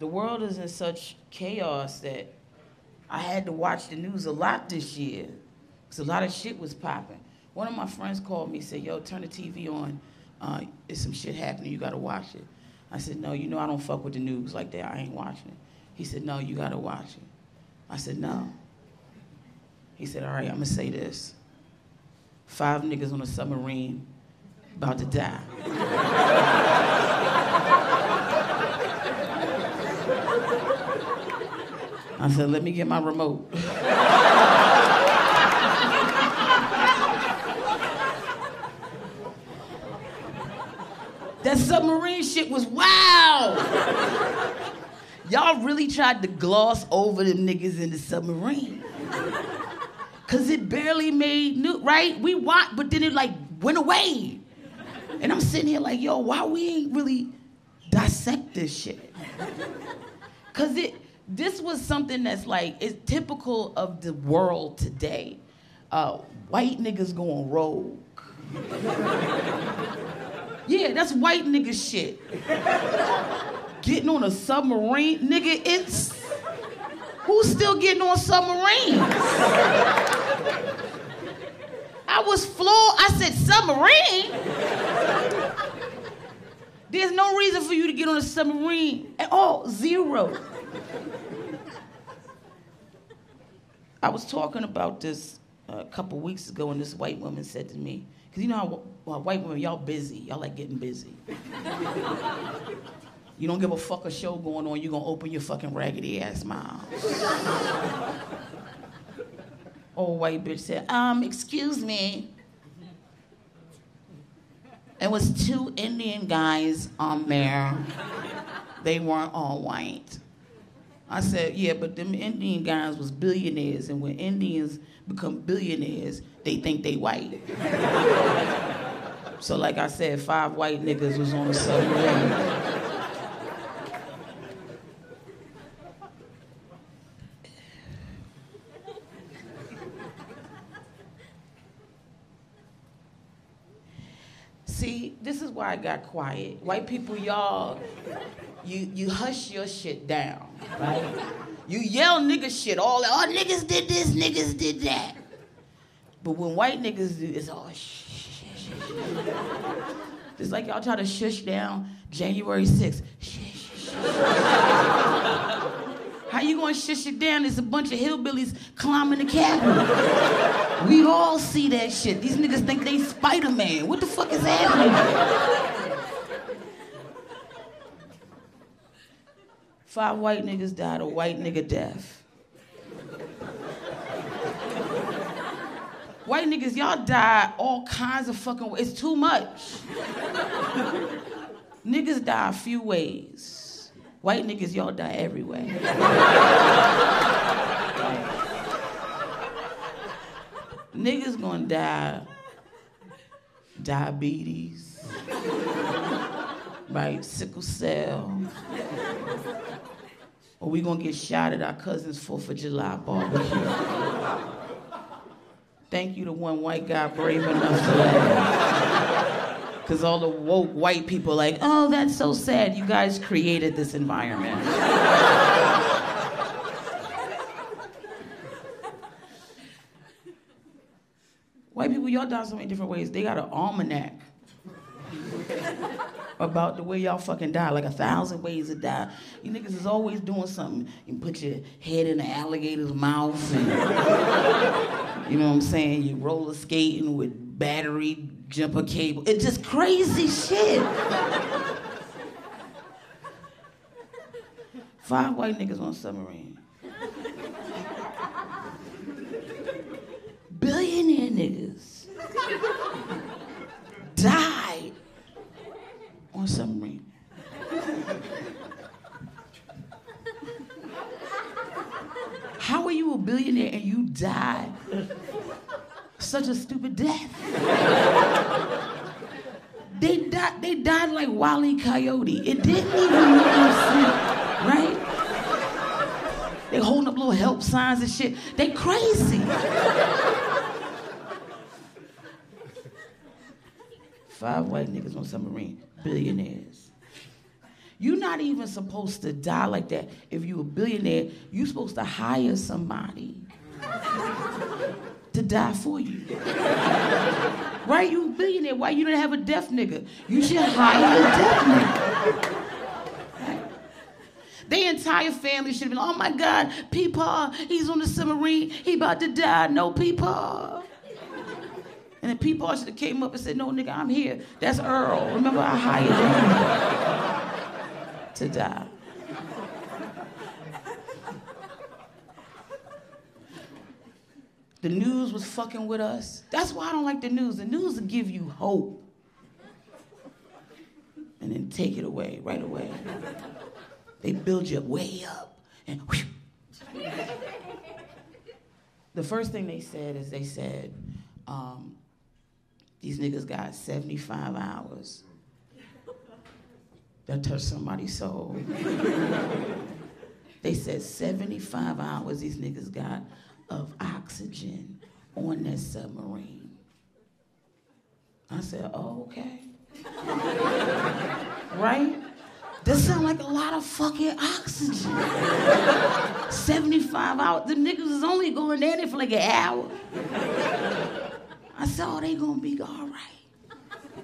the world is in such chaos that I had to watch the news a lot this year because a lot of shit was popping. One of my friends called me and said, yo, turn the TV on. There's some shit happening. You got to watch it. I said, no, you know I don't fuck with the news like that. I ain't watching it. He said, no, you got to watch it. I said, no. He said, all right, I'm going to say this. 5 niggas on a submarine about to die. I said, let me get my remote. That submarine shit was wild. Y'all really tried to gloss over them niggas in the submarine. Cause it barely made news, right? We watched, but then it like went away. And I'm sitting here like, yo, why we ain't really dissect this shit? Cause this was something that's like, it's typical of the world today. White niggas going rogue. Yeah, that's white nigga shit. Getting on a submarine, nigga, it's... Who's still getting on submarines? I was floored. I said, submarine? There's no reason for you to get on a submarine at all. Zero. I was talking about this a couple weeks ago, and this white woman said to me, because you know how white women, y'all busy. Y'all like getting busy. You don't give a fuck a show going on, you're gonna open your fucking raggedy ass mouth. Old white bitch said, excuse me. It was 2 Indian guys on there. They weren't all white. I said, yeah, but them Indian guys was billionaires, and when Indians become billionaires, they think they white. So like I said, 5 white niggas was on the submarine. See, this is why I got quiet. White people, y'all, you hush your shit down, right? You yell nigga shit all, oh, niggas did this, niggas did that. But when white niggas do, it's all shh. It's like y'all try to shush down January 6th. How you gonna shush it down? There's a bunch of hillbillies climbing the Capitol. We all see that shit. These niggas think they Spider-Man. What the fuck is happening? 5 white niggas died a white nigga death. White niggas, y'all die all kinds of fucking ways. It's too much. Niggas die a few ways. White niggas, y'all die every way. Niggas gonna die diabetes, right? Sickle cell. Or we gonna get shot at our cousin's 4th of July barbecue. Thank you to one white guy brave enough to laugh. Because all the woke white people like, oh, that's so sad. You guys created this environment. White people, y'all die so many different ways. They got an almanac about the way y'all fucking die, like 1,000 ways to die. You niggas is always doing something. You put your head in the alligator's mouth, and you know what I'm saying? You roller skating with battery jumper cable. It's just crazy shit. 5 white niggas on a submarine. Billionaire niggas died on a submarine. How are you a billionaire and you die such a stupid death? They died like Wile E. Coyote. It didn't even make no sense, right? They holding up little help signs and shit. They crazy. 5 white niggas on submarine, billionaires. You're not even supposed to die like that. If you're a billionaire, you're supposed to hire somebody to die for you. Right? You a billionaire. Why you don't have a deaf nigga? You should hire a deaf nigga. Right? Their entire family should have been, oh my God, Peepaw, he's on the submarine. He about to die. No, Peepaw. And then Peepaw should have came up and said, no, nigga, I'm here. That's Earl. Remember, I hired him to die. The news was fucking with us. That's why I don't like the news. The news will give you hope and then take it away right away. They build you way up and whew. The first thing they said is these niggas got 75 hours that touched somebody's soul. They said 75 hours these niggas got of oxygen on that submarine. I said, oh, okay. Right? That sound like a lot of fucking oxygen. 75 hours. The niggas is only going there for like an hour. I said, oh, they gonna be all right.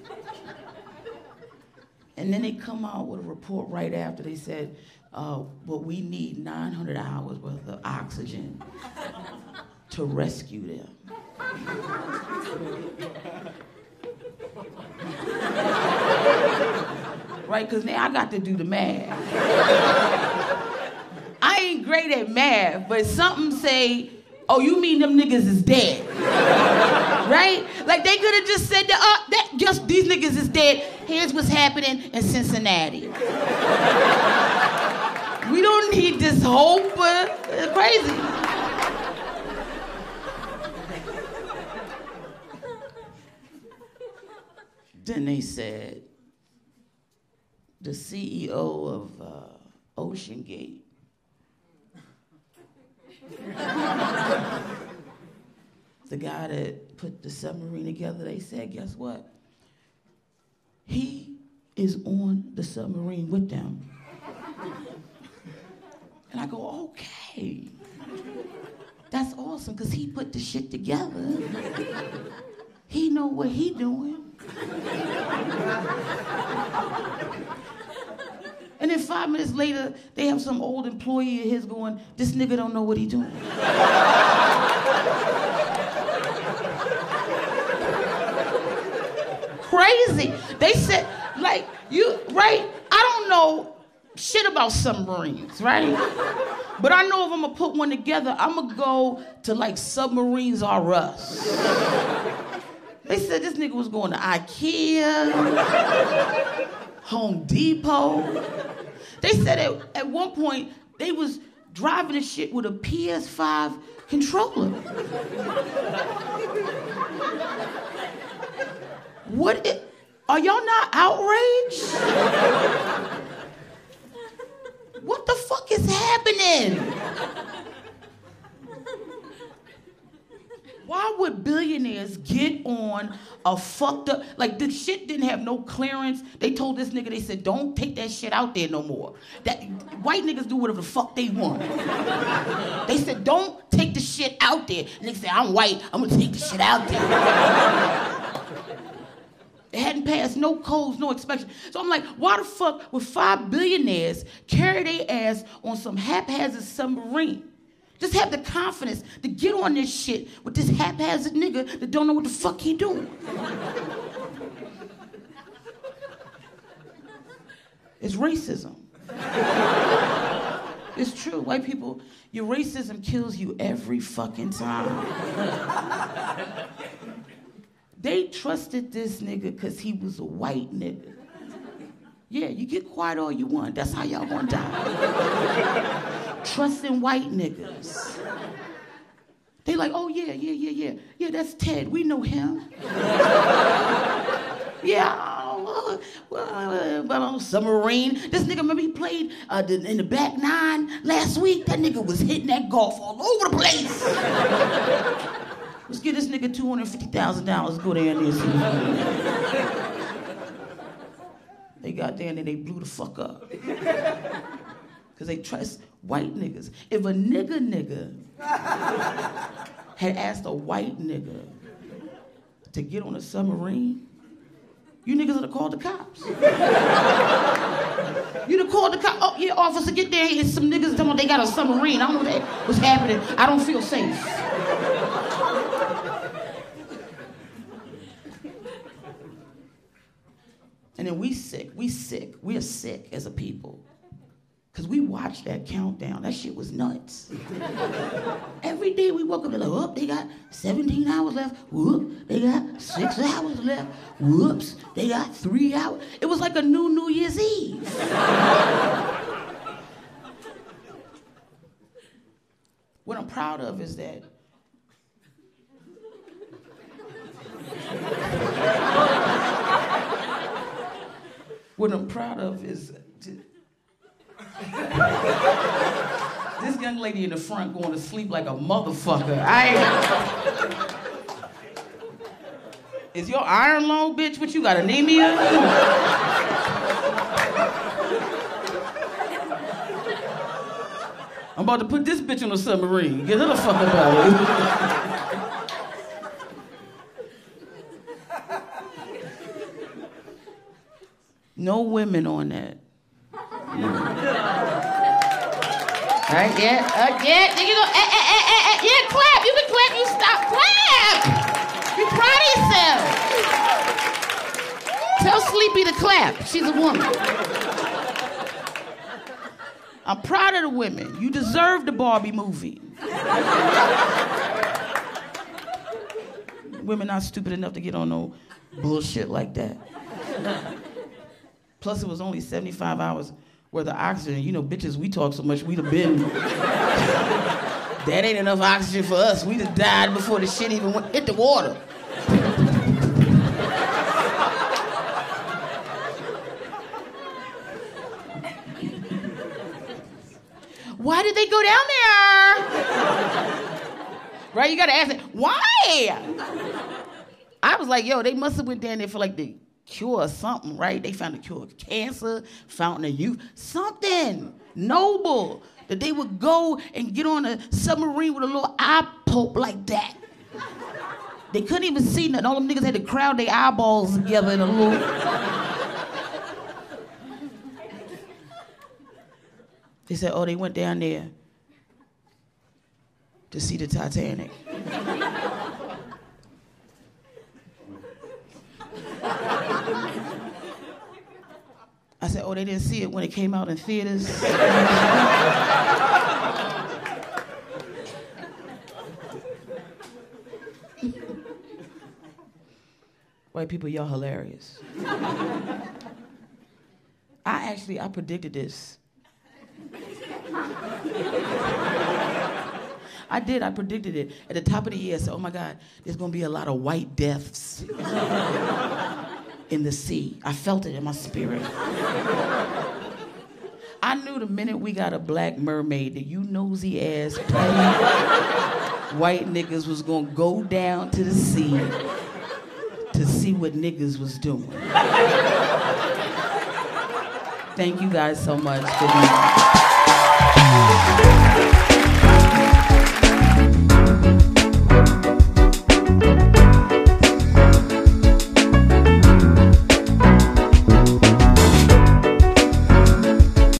And then they come out with a report right after. They said, but we need 900 hours worth of oxygen to rescue them. Right, because now I got to do the math. I ain't great at math, but something say, oh, you mean them niggas is dead. Right? Like they could have just said, just these niggas is dead. Here's what's happening in Cincinnati. We don't need this hope, but it's crazy. Then they said, the CEO of Ocean Gate the guy that put the submarine together, they said, guess what? He is on the submarine with them. And I go, okay. That's awesome, because he put the shit together. He know what he doing. And then 5 minutes later, they have some old employee of his going, this nigga don't know what he doing. Crazy. They said, like, you, right? I don't know shit about submarines, right? But I know if I'm gonna put one together, I'm gonna go to like Submarines R Us. They said this nigga was going to IKEA, Home Depot. They said at one point they was driving the shit with a PS5 controller. Are y'all not outraged? What the fuck is happening? Why would billionaires get on a fucked up, like the shit didn't have no clearance. They told this nigga, they said, don't take that shit out there no more. That white niggas do whatever the fuck they want. They said, don't take the shit out there. And they said, I'm white, I'm gonna take the shit out there. They hadn't passed no codes, no inspection. So I'm like, why the fuck would 5 billionaires carry their ass on some haphazard submarine? Just have the confidence to get on this shit with this haphazard nigga that don't know what the fuck he doing. It's racism. It's true. White people, your racism kills you every fucking time. They trusted this nigga because he was a white nigga. Yeah, you get quiet all you want. That's how y'all gonna die. Trusting white niggas. They like, oh yeah. Yeah, that's Ted. We know him. Yeah, well, submarine. This nigga, remember he played in the back nine last week? That nigga was hitting that golf all over the place. Let's give this nigga $250,000. Go there and see. They got there and then they blew the fuck up. Because they trust white niggas. If a nigga had asked a white nigga to get on a submarine, you niggas would have called the cops. You'd have called the cops. Oh, yeah, officer, get there. It's some niggas telling me they got a submarine. I don't know what's happening. I don't feel safe. And then we are sick as a people. Because we watched that countdown. That shit was nuts. Every day we woke up, they're like, oh, they got 17 hours left. Whoop, they got 6 hours left. Whoops, they got 3 hours. It was like a New Year's Eve. What I'm proud of is that this young lady in the front going to sleep like a motherfucker. Is your iron long, bitch? What, you got anemia? I'm about to put this bitch on a submarine. Get her the fuck about it. No women on that. Right? Yeah. Yeah. You go. Yeah. Clap. You can clap. You stop. Clap. Be proud of yourself. Tell Sleepy to clap. She's a woman. I'm proud of the women. You deserve the Barbie movie. Women not stupid enough to get on no bullshit like that. Plus, it was only 75 hours worth of oxygen. You know, bitches, we talk so much, we'd have been... That ain't enough oxygen for us. We'd have died before the shit even hit the water. Why did they go down there? Right, you gotta ask it, why? I was like, yo, they must have went down there for like the cure or something, right? They found a cure of cancer, fountain of youth, something noble that they would go and get on a submarine with a little eye poke like that. They couldn't even see nothing. All them niggas had to crowd their eyeballs together in a little... They said, oh, they went down there to see the Titanic. I said, oh, they didn't see it when it came out in theaters? White people, y'all hilarious. I predicted this. I did, I predicted it. At the top of the year, I said, oh my God, there's gonna be a lot of white deaths in the sea. I felt it in my spirit. I knew the minute we got a black mermaid that you nosy ass white niggas was gonna go down to the sea to see what niggas was doing. Thank you guys so much for being here.